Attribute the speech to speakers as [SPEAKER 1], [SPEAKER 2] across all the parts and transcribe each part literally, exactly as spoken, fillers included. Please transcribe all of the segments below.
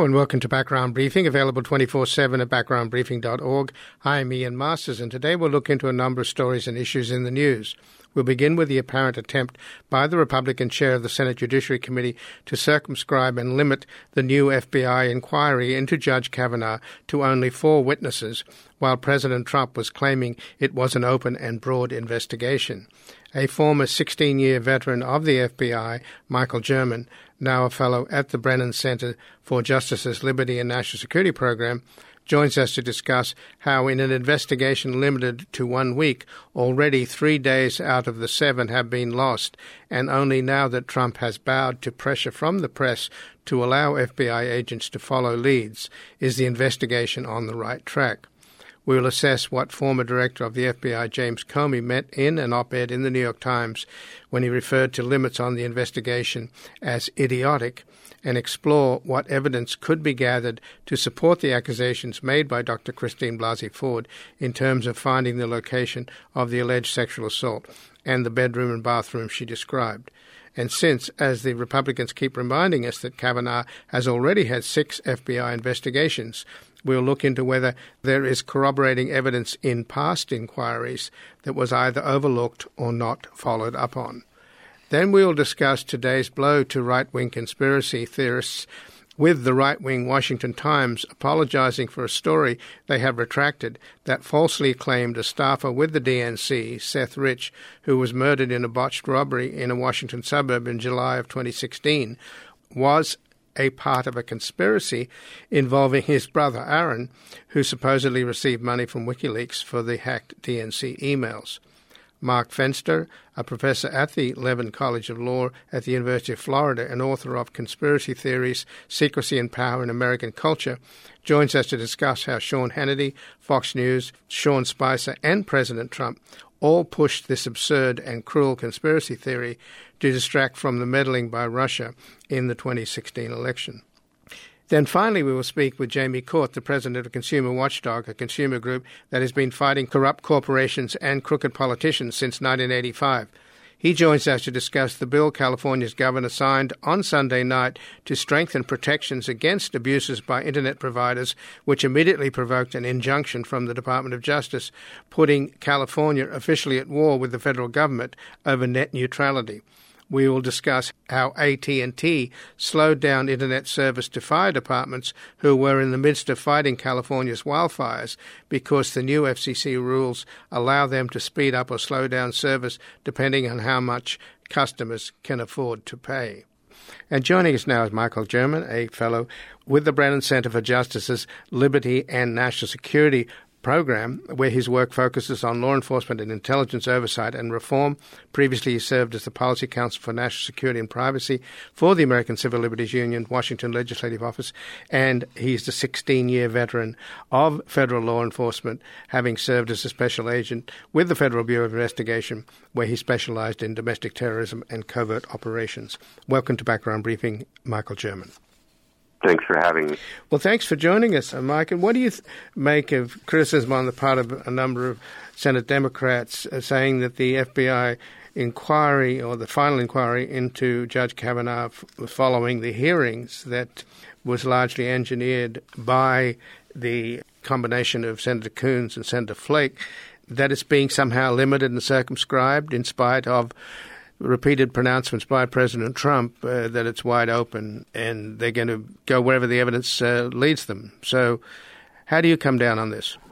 [SPEAKER 1] Hello and welcome to Background Briefing, available twenty-four seven at background briefing dot org. I'm Ian Masters, and today we'll look into a number of stories and issues in the news. We'll begin with the apparent attempt by the Republican chair of the Senate Judiciary Committee to circumscribe and limit the new F B I inquiry into Judge Kavanaugh to only four witnesses, while President Trump was claiming it was an open and broad investigation. A former sixteen-year veteran of the F B I, Michael German, now a fellow at the Brennan Center for Justice's Liberty and National Security Program, joins us to discuss how in an investigation limited to one week, already three days out of the seven have been lost, and only now that Trump has bowed to pressure from the press to allow F B I agents to follow leads, is the investigation on the right track. We will assess what former director of the F B I, James Comey, meant in an op-ed in the New York Times when he referred to limits on the investigation as idiotic, and explore what evidence could be gathered to support the accusations made by Doctor Christine Blasey Ford in terms of finding the location of the alleged sexual assault and the bedroom and bathroom she described. And since, as the Republicans keep reminding us that Kavanaugh has already had six F B I investigations, we'll look into whether there is corroborating evidence in past inquiries that was either overlooked or not followed up on. Then we'll discuss today's blow to right-wing conspiracy theorists, with the right-wing Washington Times apologizing for a story they have retracted that falsely claimed a staffer with the D N C, Seth Rich, who was murdered in a botched robbery in a Washington suburb in July of twenty sixteen, was a part of a conspiracy involving his brother Aaron, who supposedly received money from WikiLeaks for the hacked D N C emails. Mark Fenster, a professor at the Levin College of Law at the University of Florida and author of Conspiracy Theories, Secrecy and Power in American Culture, joins us to discuss how Sean Hannity, Fox News, Sean Spicer, and President Trump all pushed this absurd and cruel conspiracy theory to distract from the meddling by Russia in the twenty sixteen election. Then finally we will speak with Jamie Court, the president of Consumer Watchdog, a consumer group that has been fighting corrupt corporations and crooked politicians since nineteen eighty-five. He joins us to discuss the bill California's governor signed on Sunday night to strengthen protections against abuses by Internet providers, which immediately provoked an injunction from the Department of Justice, putting California officially at war with the federal government over net neutrality. We will discuss how A T and T slowed down Internet service to fire departments who were in the midst of fighting California's wildfires because the new F C C rules allow them to speed up or slow down service depending on how much customers can afford to pay. And joining us now is Michael German, a fellow with the Brennan Center for Justice's Liberty and National Security Program, where his work focuses on law enforcement and intelligence oversight and reform. Previously, he served as the Policy Counsel for National Security and Privacy for the American Civil Liberties Union, Washington Legislative Office, and he's the sixteen-year veteran of federal law enforcement, having served as a special agent with the Federal Bureau of Investigation, where he specialized in domestic terrorism and covert operations. Welcome to Background Briefing, Michael German.
[SPEAKER 2] Thanks for having me.
[SPEAKER 1] Well, thanks for joining us, Mike. And what do you th- make of criticism on the part of a number of Senate Democrats uh, saying that the F B I inquiry or the final inquiry into Judge Kavanaugh f- following the hearings that was largely engineered by the combination of Senator Coons and Senator Flake, that it's being somehow limited and circumscribed in spite of repeated pronouncements by President Trump uh, that it's wide open and they're going to go wherever the evidence uh, leads them. So how do you come down on this?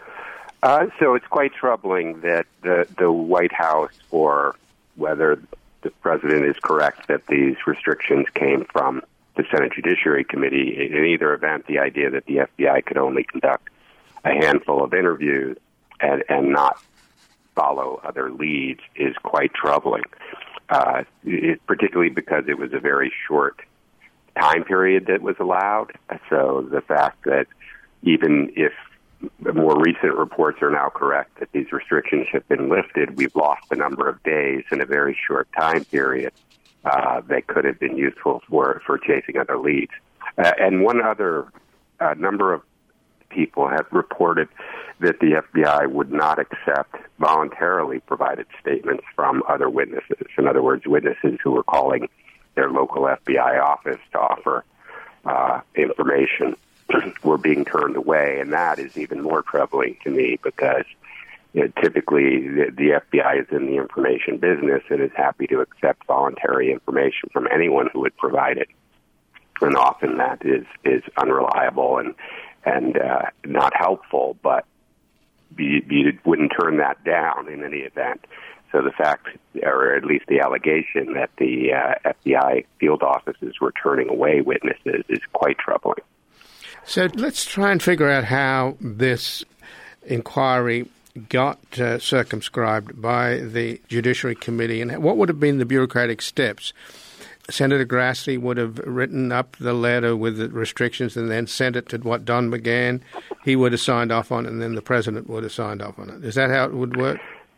[SPEAKER 2] Uh, so it's quite troubling that the, the White House, or whether the president is correct that these restrictions came from the Senate Judiciary Committee, in either event, the idea that the F B I could only conduct a handful of interviews and, and not follow other leads is quite troubling, uh, it, particularly because it was a very short time period that was allowed. So the fact that even if the more recent reports are now correct that these restrictions have been lifted, we've lost a number of days in a very short time period uh, that could have been useful for, for chasing other leads. Uh, and one other uh, number of people have reported that the F B I would not accept voluntarily provided statements from other witnesses. In other words, witnesses who were calling their local F B I office to offer uh, information were being turned away. And that is even more troubling to me because you know, typically the, the F B I is in the information business and is happy to accept voluntary information from anyone who would provide it. And often that is, is unreliable and, and uh, not helpful, but you, you wouldn't turn that down in any event. So the fact, or at least the allegation, that the uh, F B I field offices were turning away witnesses is quite troubling.
[SPEAKER 1] So let's try and figure out how this inquiry got uh, circumscribed by the Judiciary Committee and what would have been the bureaucratic steps. Senator Grassley would have written up the letter with the restrictions and then sent it to what Don McGahn. He would have signed off on it, and then the president would have signed off on it. Is that how it would work?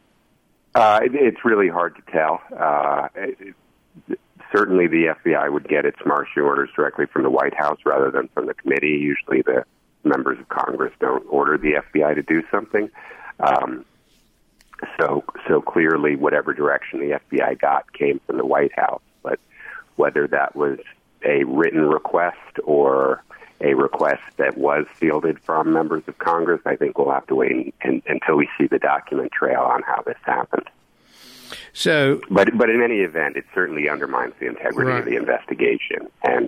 [SPEAKER 2] Uh, it, it's really hard to tell. Uh, it, certainly the F B I would get its marching orders directly from the White House rather than from the committee. Usually the members of Congress don't order the F B I to do something. Um, so, so clearly whatever direction the F B I got came from the White House. But whether that was a written request or a request that was fielded from members of Congress, I think we'll have to wait in, until we see the document trail on how this happened.
[SPEAKER 1] So,
[SPEAKER 2] but but in any event, it certainly undermines the integrity right. of the investigation. And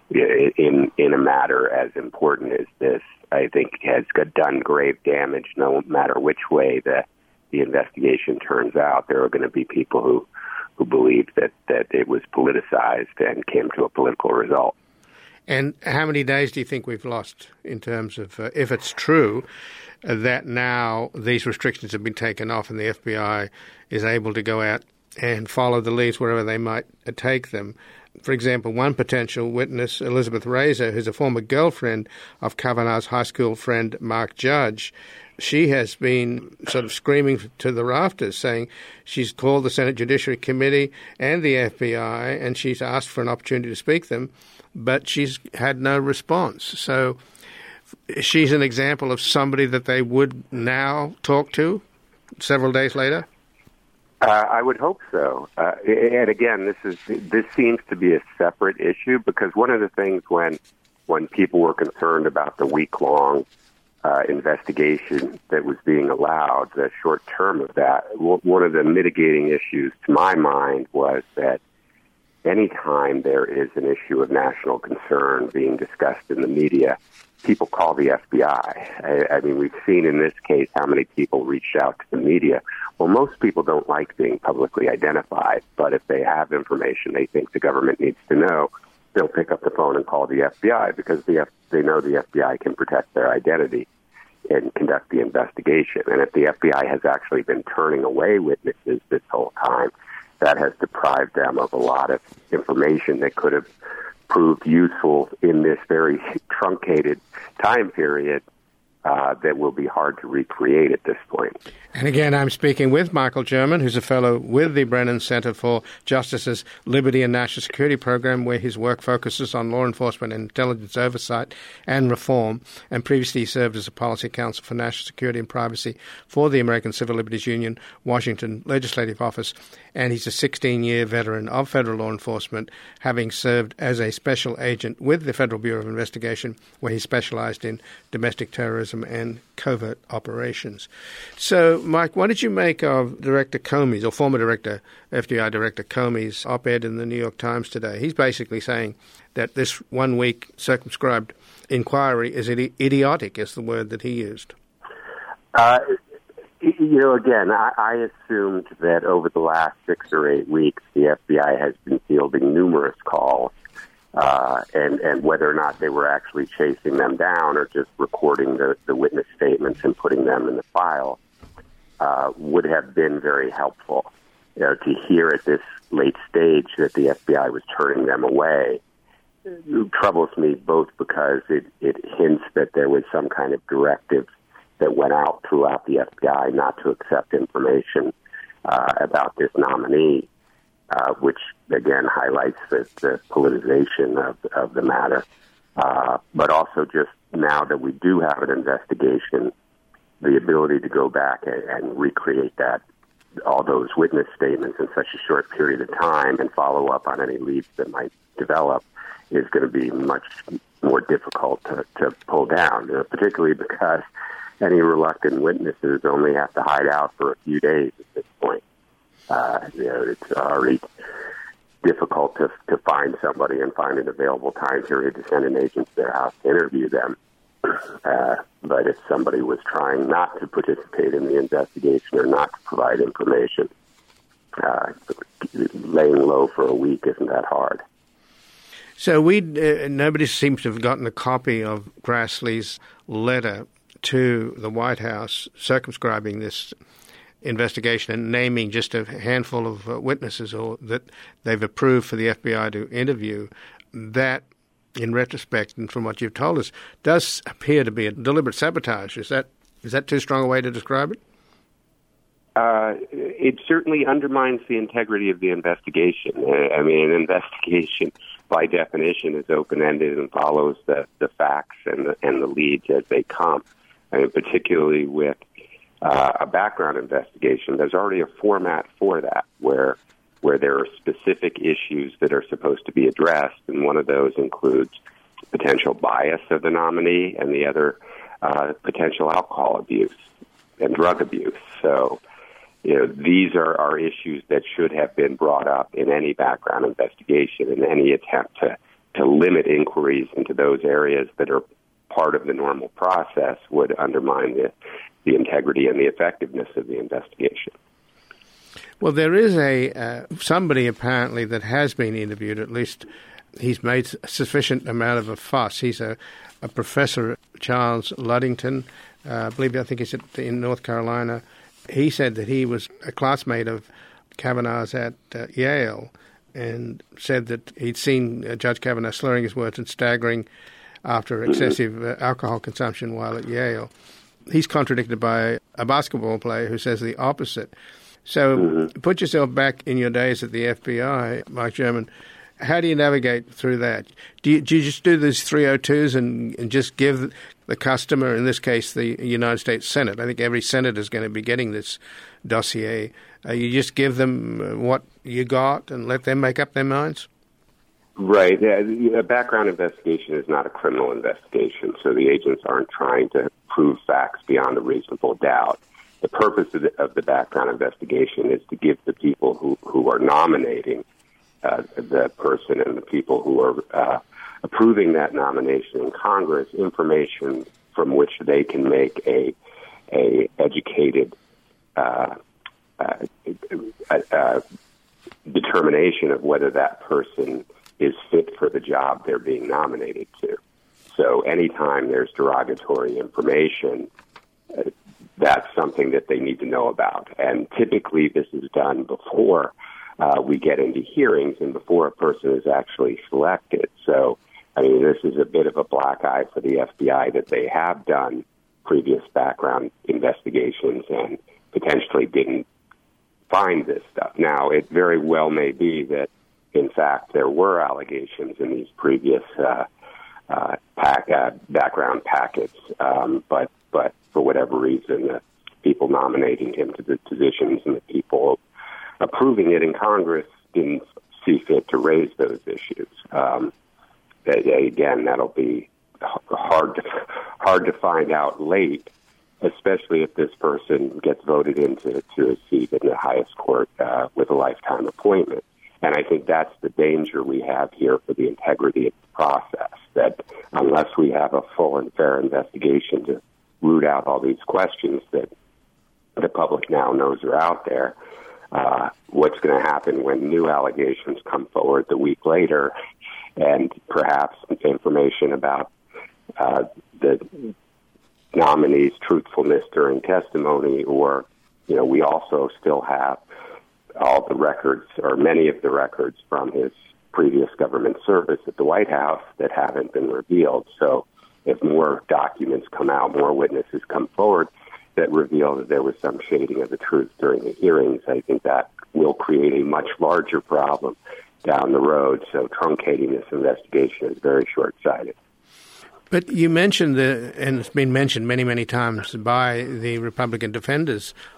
[SPEAKER 2] in in a matter as important as this, I think has done grave damage. No matter which way the the investigation turns out, there are going to be people who who believe that, that it was politicized and came to a political result.
[SPEAKER 1] And how many days do you think we've lost in terms of, uh, if it's true, uh, that now these restrictions have been taken off and the F B I is able to go out and follow the leads wherever they might uh, take them? For example, one potential witness, Elizabeth Razor, who's a former girlfriend of Kavanaugh's high school friend Mark Judge, she has been sort of screaming to the rafters, saying she's called the Senate Judiciary Committee and the F B I, and she's asked for an opportunity to speak to them, but she's had no response. So she's an example of somebody that they would now talk to several days later?
[SPEAKER 2] Uh, I would hope so. Uh, and again, this is this seems to be a separate issue because one of the things when when people were concerned about the week-long uh, investigation that was being allowed, the short term of that, one of the mitigating issues to my mind was that anytime there is an issue of national concern being discussed in the media, people call the F B I. I, I mean, we've seen in this case how many people reached out to the media. Well, most people don't like being publicly identified, but if they have information they think the government needs to know, they'll pick up the phone and call the F B I because the F- they know the F B I can protect their identity and conduct the investigation. And if the F B I has actually been turning away witnesses this whole time, that has deprived them of a lot of information that could have proved useful in this very truncated time period uh, that will be hard to recreate at this point.
[SPEAKER 1] And again, I'm speaking with Michael German, who's a fellow with the Brennan Center for Justice's Liberty and National Security Program, where his work focuses on law enforcement and intelligence oversight and reform, and previously served as a policy counsel for national security and privacy for the American Civil Liberties Union, Washington Legislative Office, and he's a sixteen-year veteran of federal law enforcement, having served as a special agent with the Federal Bureau of Investigation, where he specialized in domestic terrorism and covert operations. So, Mike, what did you make of Director Comey's, or former Director, F B I Director Comey's op-ed in the New York Times today? He's basically saying that this one-week circumscribed inquiry is idi- idiotic, is the word that he used.
[SPEAKER 2] Uh, you know, again, I, I assumed that over the last six or eight weeks, the F B I has been fielding numerous calls, uh, and, and whether or not they were actually chasing them down or just recording the, the witness statements and putting them in the file uh, would have been very helpful. You know, to hear at this late stage that the F B I was turning them away it troubles me both because it, it hints that there was some kind of directive that went out throughout the F B I not to accept information uh, about this nominee, uh, which, again, highlights the, the politicization of, of the matter. Uh, but also just now that we do have an investigation, the ability to go back and, and recreate that all those witness statements in such a short period of time and follow up on any leads that might develop is going to be much more difficult to, to pull down, you know, particularly because any reluctant witnesses only have to hide out for a few days at this point. Uh, you know, it's already difficult to to find somebody and find an available time period to send an agent to their house to interview them. Uh, but if somebody was trying not to participate in the investigation or not to provide information, uh, laying low for a week isn't that hard.
[SPEAKER 1] So we uh, nobody seems to have gotten a copy of Grassley's letter to the White House circumscribing this investigation and naming just a handful of uh, witnesses or that they've approved for the F B I to interview. That, in retrospect, and from what you've told us, does appear to be a deliberate sabotage. Is that is that too strong a way to describe it?
[SPEAKER 2] Uh, it certainly undermines the integrity of the investigation. I mean, an investigation, by definition, is open-ended and follows the, the facts and the, and the leads as they come. I mean, particularly with uh, a background investigation, there's already a format for that, where where there are specific issues that are supposed to be addressed, and one of those includes potential bias of the nominee, and the other uh, potential alcohol abuse and drug abuse. So, you know, these are, are issues that should have been brought up in any background investigation, and any attempt to, to limit inquiries into those areas that are part of the normal process would undermine the, the integrity and the effectiveness of the investigation.
[SPEAKER 1] Well, there is a uh, somebody apparently that has been interviewed. At least he's made a sufficient amount of a fuss. He's a, a professor, Charles Ludington. Uh, I believe I think he's at, in North Carolina. He said that he was a classmate of Kavanaugh's at uh, Yale, and said that he'd seen uh, Judge Kavanaugh slurring his words and staggering after excessive uh, alcohol consumption while at Yale. He's contradicted by a basketball player who says the opposite. So mm-hmm. put yourself back in your days at the F B I, Mike German. How do you navigate through that? Do you, do you just do these three oh twos and, and just give the customer, in this case the United States Senate, I think every senator is going to be getting this dossier, uh, you just give them what you got and let them make up their minds?
[SPEAKER 2] Right. A background investigation is not a criminal investigation, so the agents aren't trying to prove facts beyond a reasonable doubt. The purpose of the, of the background investigation is to give the people who, who are nominating uh, the person and the people who are uh, approving that nomination in Congress information from which they can make a a educated uh, uh, uh, determination of whether that person is fit for the job they're being nominated to. So anytime there's derogatory information, uh, that's something that they need to know about. And typically this is done before uh, we get into hearings and before a person is actually selected. So, I mean, this is a bit of a black eye for the F B I that they have done previous background investigations and potentially didn't find this stuff. Now, it very well may be that, in fact, there were allegations in these previous uh, uh, pack, uh, background packets, um, but but for whatever reason, the people nominating him to the positions and the people approving it in Congress didn't see fit to raise those issues. Um, that, again, that'll be hard to hard to find out late, especially if this person gets voted into to a seat in the highest court uh, with a lifetime appointment. And I think that's the danger we have here for the integrity of the process, that unless we have a full and fair investigation to root out all these questions that the public now knows are out there, uh, what's going to happen when new allegations come forward the week later and perhaps information about uh, the nominee's truthfulness during testimony, or, you know, we also still have all the records, or many of the records from his previous government service at the White House that haven't been revealed. So if more documents come out, more witnesses come forward that reveal that there was some shading of the truth during the hearings, I think that will create a much larger problem down the road. So truncating this investigation is very short-sighted.
[SPEAKER 1] But you mentioned, the, and it's been mentioned many, many times by the Republican defenders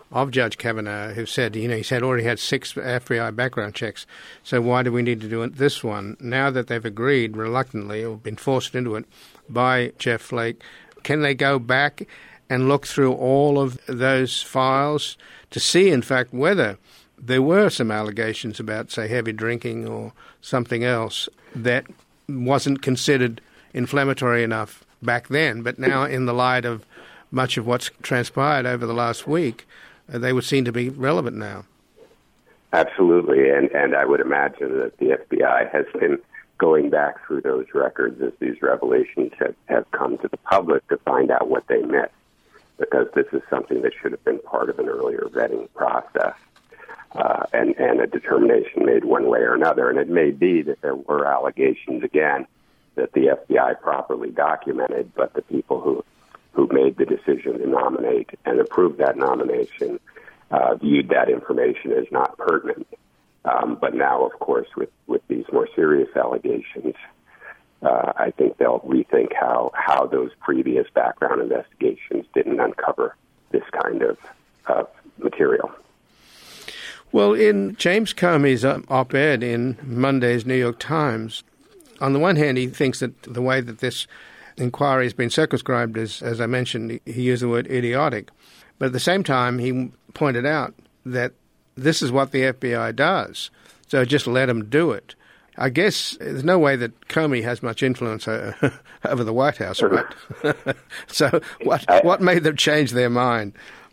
[SPEAKER 1] of Judge Kavanaugh, who said, you know, he said already had six F B I background checks, so why do we need to do it, this one? Now that they've agreed reluctantly or been forced into it by Jeff Flake, can they go back and look through all of those files to see, in fact, whether there were some allegations about, say, heavy drinking or something else that wasn't considered inflammatory enough back then, but now in the light of much of what's transpired over the last week, uh, they would seem to be relevant now.
[SPEAKER 2] Absolutely, and, and I would imagine that the F B I has been going back through those records as these revelations have, have come to the public to find out what they meant, because this is something that should have been part of an earlier vetting process uh, and, and a determination made one way or another. And it may be that there were allegations, again, that the F B I properly documented, but the people who who made the decision to nominate and approve that nomination uh, viewed that information as not pertinent. Um, but now, of course, with, with these more serious allegations, uh, I think they'll rethink how, how those previous background investigations didn't uncover this kind of, of material.
[SPEAKER 1] Well, in James Comey's op-ed in Monday's New York Times, on the one hand, he thinks that the way that this inquiry has been circumscribed is, as I mentioned, he used the word idiotic. But at the same time, he pointed out that this is what the F B I does, so just let them do it. I guess there's no way that Comey has much influence uh, over the White House, right? So what what made them change their mind?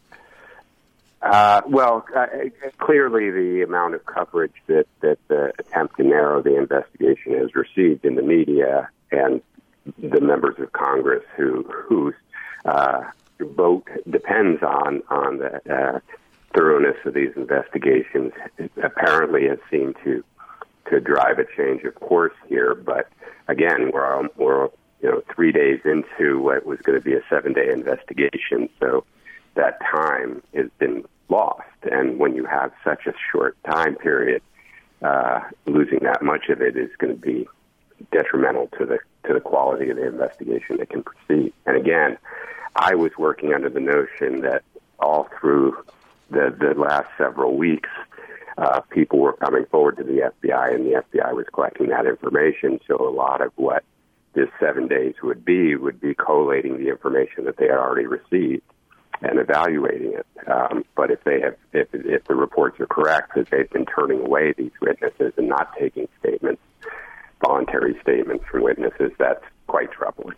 [SPEAKER 2] Uh, well, uh, clearly the amount of coverage that, that the attempt to narrow the investigation has received in the media and the members of Congress who whose uh, vote depends on, on the uh, thoroughness of these investigations apparently has seemed to to drive a change of course here. But again, we're, um, we're you know three days into what was going to be a seven-day investigation, so that time has been lost. And when you have such a short time period, uh, losing that much of it is going to be detrimental to the to the quality of the investigation that can proceed. And again, I was working under the notion that all through the, the last several weeks, uh, people were coming forward to the F B I, and the F B I was collecting that information. So a lot of what this seven days would be would be collating the information that they had already received and evaluating it. Um, but if they have, if, if the reports are correct, that they've been turning away these witnesses and not taking statements, voluntary statements from witnesses, that's quite troubling.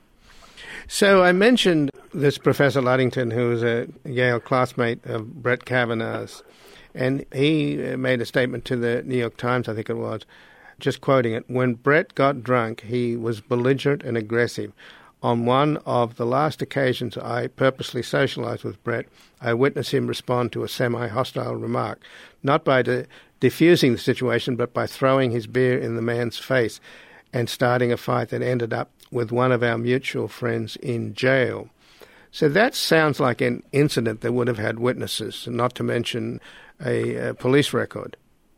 [SPEAKER 1] So I mentioned this Professor Ludington, who was a Yale classmate of Brett Kavanaugh's, and he made a statement to the New York Times, I think it was, just quoting it, "When Brett got drunk, he was belligerent and aggressive. On one of the last occasions I purposely socialized with Brett, I witnessed him respond to a semi-hostile remark, not by de- diffusing the situation, but by throwing his beer in the man's face and starting a fight that ended up with one of our mutual friends in jail." So that sounds like an incident that would have had witnesses, not to mention a, a police record.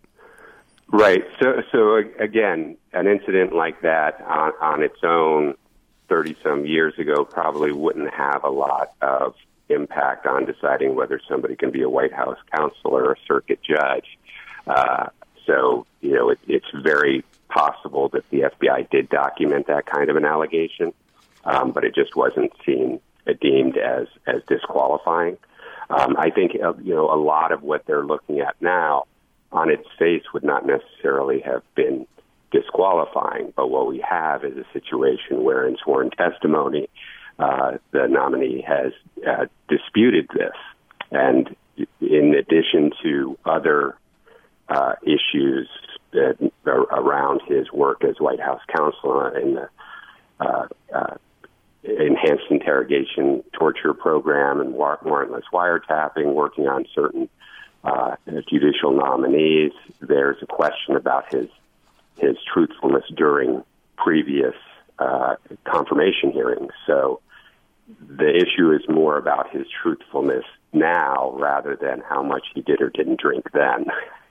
[SPEAKER 2] Right. So, so again, an incident like that on, on its own thirty-some years ago probably wouldn't have a lot of impact on deciding whether somebody can be a White House counselor or a circuit judge. Uh, so, you know, it, it's very possible that the F B I did document that kind of an allegation, um, but it just wasn't seen, uh, deemed as, as disqualifying. Um, I think, uh, you know, a lot of what they're looking at now on its face would not necessarily have been disqualifying, but what we have is a situation where in sworn testimony, uh, the nominee has uh, disputed this. And in addition to other uh, issues that are around his work as White House counselor in the uh, uh, enhanced interrogation torture program and warrantless wiretapping, working on certain uh, judicial nominees, there's a question about his his truthfulness during previous uh, confirmation hearings. So the issue is more about his truthfulness now rather than how much he did or didn't drink then.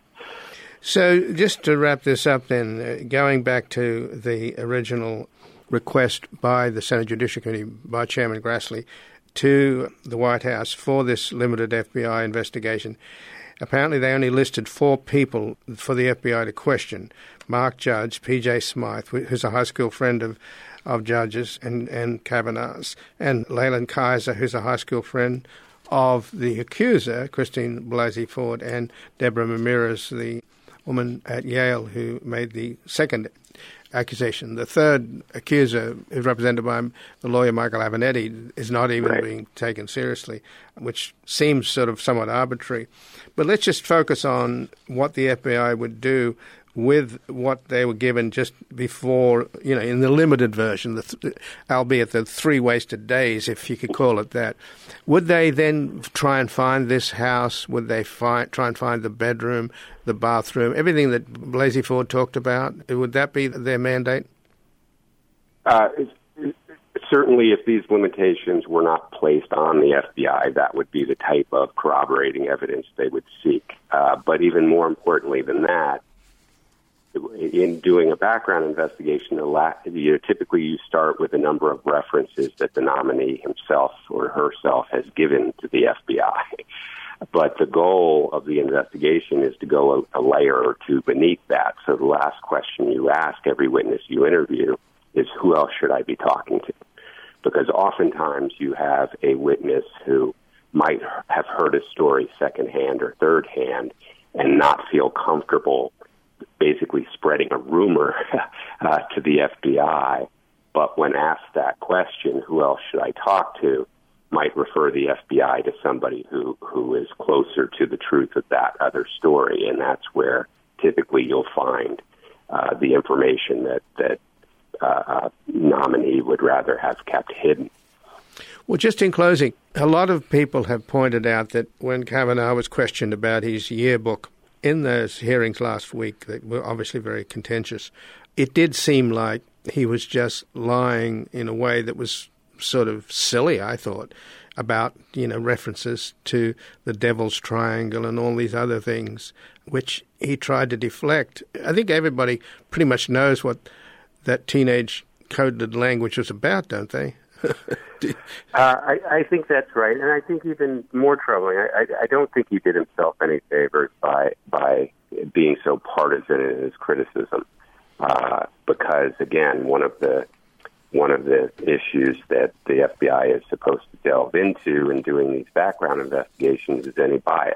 [SPEAKER 1] So just to wrap this up then, uh, going back to the original request by the Senate Judiciary Committee by Chairman Grassley to the White House for this limited F B I investigation. Apparently, they only listed four people for the F B I to question. Mark Judge, P J Smythe, who's a high school friend of, of Judge's and, and Kavanaugh's, and Leyland Kaiser, who's a high school friend of the accuser, Christine Blasey Ford, and Deborah Ramirez, the woman at Yale who made the second accusation. The third accuser, who's represented by the lawyer Michael Avenatti, is not even right. being taken seriously, which seems sort of somewhat arbitrary. But let's just focus on what the F B I would do with what they were given just before, you know, in the limited version, the th- albeit the three wasted days, if you could call it that. Would they then try and find this house? Would they find, try and find the bedroom, the bathroom, everything that Blasey Ford talked about? Would that be their mandate?
[SPEAKER 2] Uh, certainly, if these limitations were not placed on the F B I, that would be the type of corroborating evidence they would seek. Uh, but even more importantly than that, in doing a background investigation, you know, typically you start with a number of references that the nominee himself or herself has given to the F B I. But the goal of the investigation is to go a, a layer or two beneath that. So the last question you ask every witness you interview is, who else should I be talking to? Because oftentimes you have a witness who might have heard a story secondhand or third hand and not feel comfortable basically spreading a rumor uh, to the F B I, but when asked that question, who else should I talk to, might refer the F B I to somebody who, who is closer to the truth of that other story, and that's where typically you'll find uh, the information that, that uh, a nominee would rather have kept hidden.
[SPEAKER 1] Well, just in closing, a lot of people have pointed out that when Kavanaugh was questioned about his yearbook in those hearings last week that were obviously very contentious, it did seem like he was just lying in a way that was sort of silly, I thought, about, you know, references to the Devil's Triangle and all these other things, which he tried to deflect. I think everybody pretty much knows what that teenage coded language was about, don't they?
[SPEAKER 2] uh, I, I think that's right, and I think even more troubling, I, I, I don't think he did himself any favors by by being so partisan in his criticism, uh, because again, one of the one of the issues that the F B I is supposed to delve into in doing these background investigations is any bias.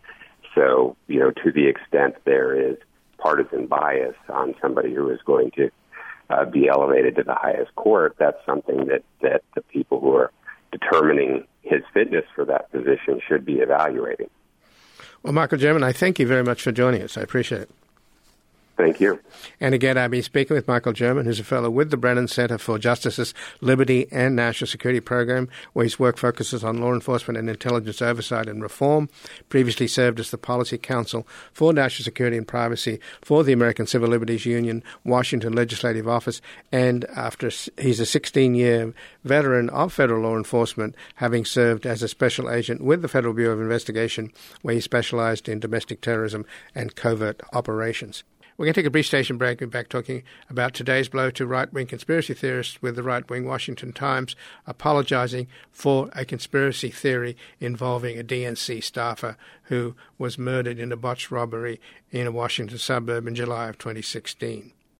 [SPEAKER 2] So, you know, to the extent there is partisan bias on somebody who is going to Uh, be elevated to the highest court, that's something that, that the people who are determining his fitness for that position should be evaluating.
[SPEAKER 1] Well, Michael German, I thank you very much for joining us. I appreciate it.
[SPEAKER 2] Thank you.
[SPEAKER 1] And again, I've been speaking with Michael German, who's a fellow with the Brennan Center for Justice's Liberty and National Security Program, where his work focuses on law enforcement and intelligence oversight and reform. Previously served as the Policy Counsel for National Security and Privacy for the American Civil Liberties Union, Washington Legislative Office, and after he's a sixteen-year veteran of federal law enforcement, having served as a special agent with the Federal Bureau of Investigation, where he specialized in domestic terrorism and covert operations. We're going to take a brief station break. We're back talking about today's blow to right-wing conspiracy theorists, with the right-wing Washington Times apologizing for a conspiracy theory involving a D N C staffer who was murdered in a botched robbery in a Washington suburb in July of twenty sixteen.